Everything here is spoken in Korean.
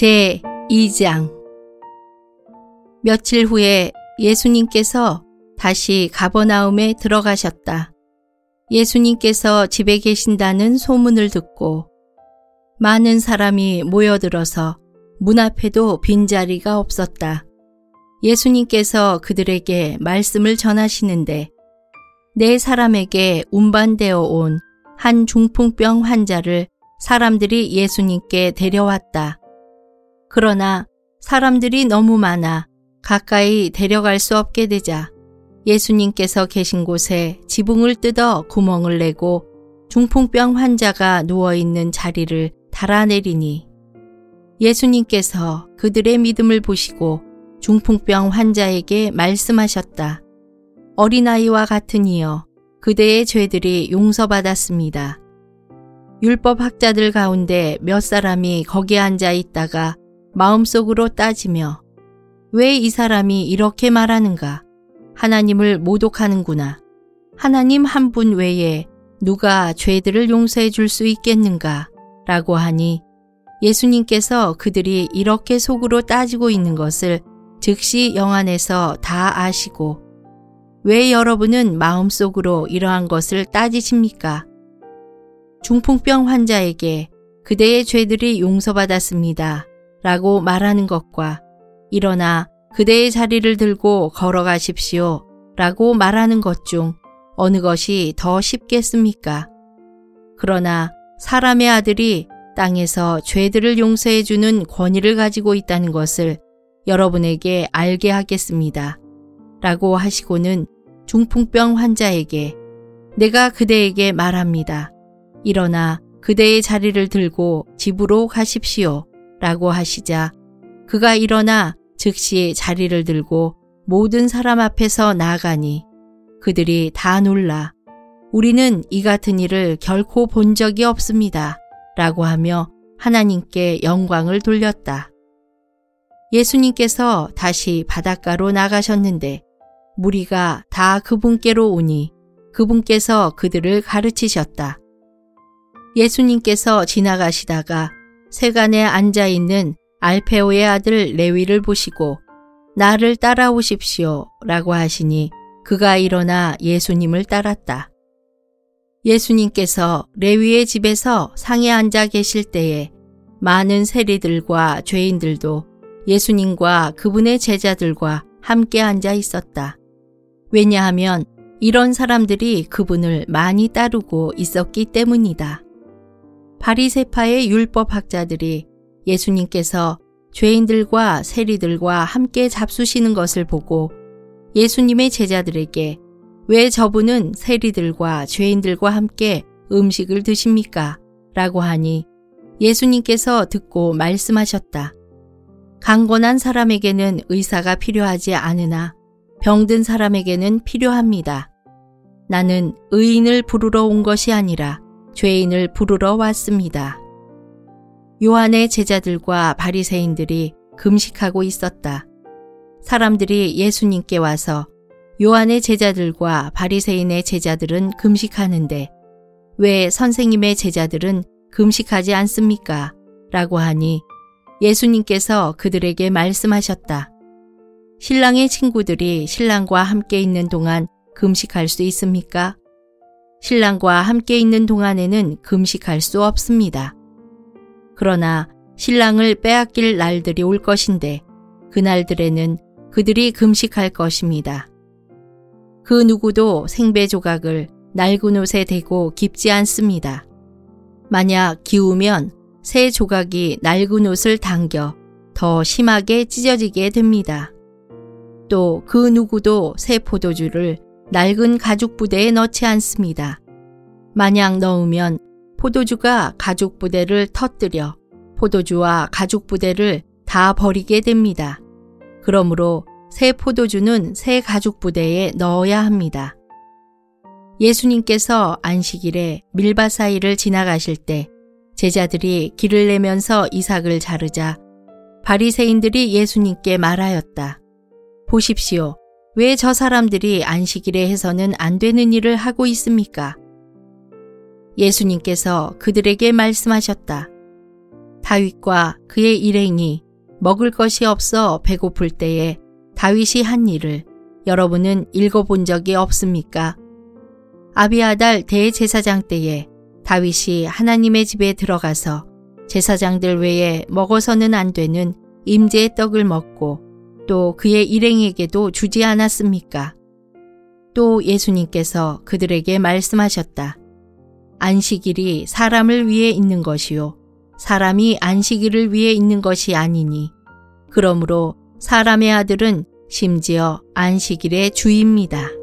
제2장 며칠 후에 예수님께서 다시 가버나움에 들어가셨다. 예수님께서 집에 계신다는 소문을 듣고 많은 사람이 모여들어서 문 앞에도 빈자리가 없었다. 예수님께서 그들에게 말씀을 전하시는데 4사람에게 운반되어 온 한 중풍병 환자를 사람들이 예수님께 데려왔다. 그러나 사람들이 너무 많아 가까이 데려갈 수 없게 되자 예수님께서 계신 곳에 지붕을 뜯어 구멍을 내고 중풍병 환자가 누워있는 자리를 달아내리니 예수님께서 그들의 믿음을 보시고 중풍병 환자에게 말씀하셨다. 어린아이와 같은 이여 그대의 죄들이 용서받았습니다. 율법학자들 가운데 몇 사람이 거기에 앉아 있다가 마음속으로 따지며 왜 이 사람이 이렇게 말하는가? 하나님을 모독하는구나. 하나님 한 분 외에 누가 죄들을 용서해 줄 수 있겠는가? 라고 하니 예수님께서 그들이 이렇게 속으로 따지고 있는 것을 즉시 영안에서 다 아시고 왜 여러분은 마음속으로 이러한 것을 따지십니까? 중풍병 환자에게 그대의 죄들이 용서받았습니다. 라고 말하는 것과 일어나 그대의 자리를 들고 걸어가십시오. 라고 말하는 것 중 어느 것이 더 쉽겠습니까? 그러나 사람의 아들이 땅에서 죄들을 용서해 주는 권위를 가지고 있다는 것을 여러분에게 알게 하겠습니다. 라고 하시고는 중풍병 환자에게 내가 그대에게 말합니다. 일어나 그대의 자리를 들고 집으로 가십시오. 라고 하시자 그가 일어나 즉시 자리를 들고 모든 사람 앞에서 나아가니 그들이 다 놀라 우리는 이 같은 일을 결코 본 적이 없습니다. 라고 하며 하나님께 영광을 돌렸다. 예수님께서 다시 바닷가로 나가셨는데 무리가 다 그분께로 오니 그분께서 그들을 가르치셨다. 예수님께서 지나가시다가 세간에 앉아있는 알페오의 아들 레위를 보시고 나를 따라오십시오 라고 하시니 그가 일어나 예수님을 따랐다. 예수님께서 레위의 집에서 상에 앉아 계실 때에 많은 세리들과 죄인들도 예수님과 그분의 제자들과 함께 앉아 있었다. 왜냐하면 이런 사람들이 그분을 많이 따르고 있었기 때문이다. 바리새파의 율법학자들이 예수님께서 죄인들과 세리들과 함께 잡수시는 것을 보고 예수님의 제자들에게 왜 저분은 세리들과 죄인들과 함께 음식을 드십니까? 라고 하니 예수님께서 듣고 말씀하셨다. 강건한 사람에게는 의사가 필요하지 않으나 병든 사람에게는 필요합니다. 나는 의인을 부르러 온 것이 아니라 죄인을 부르러 왔습니다. 요한의 제자들과 바리새인들이 금식하고 있었다. 사람들이 예수님께 와서 요한의 제자들과 바리새인의 제자들은 금식하는데 왜 선생님의 제자들은 금식하지 않습니까? 라고 하니 예수님께서 그들에게 말씀하셨다. 신랑의 친구들이 신랑과 함께 있는 동안 금식할 수 있습니까? 신랑과 함께 있는 동안에는 금식할 수 없습니다. 그러나 신랑을 빼앗길 날들이 올 것인데 그날들에는 그들이 금식할 것입니다. 그 누구도 생배 조각을 낡은 옷에 대고 깁지 않습니다. 만약 기우면 새 조각이 낡은 옷을 당겨 더 심하게 찢어지게 됩니다. 또 그 누구도 새 포도주를 낡은 가죽 부대에 넣지 않습니다. 만약 넣으면 포도주가 가죽 부대를 터뜨려 포도주와 가죽 부대를 다 버리게 됩니다. 그러므로 새 포도주는 새 가죽 부대에 넣어야 합니다. 예수님께서 안식일에 밀밭 사이를 지나가실 때 제자들이 길을 내면서 이삭을 자르자 바리새인들이 예수님께 말하였다. 보십시오. 왜 저 사람들이 안식일에 해서는 안 되는 일을 하고 있습니까? 예수님께서 그들에게 말씀하셨다. 다윗과 그의 일행이 먹을 것이 없어 배고플 때에 다윗이 한 일을 여러분은 읽어본 적이 없습니까? 아비아달 대제사장 때에 다윗이 하나님의 집에 들어가서 제사장들 외에 먹어서는 안 되는 임재의 떡을 먹고 또 그의 일행에게도 주지 않았습니까? 또 예수님께서 그들에게 말씀하셨다. 안식일이 사람을 위해 있는 것이요 사람이 안식일을 위해 있는 것이 아니니 그러므로 사람의 아들은 심지어 안식일의 주입니다.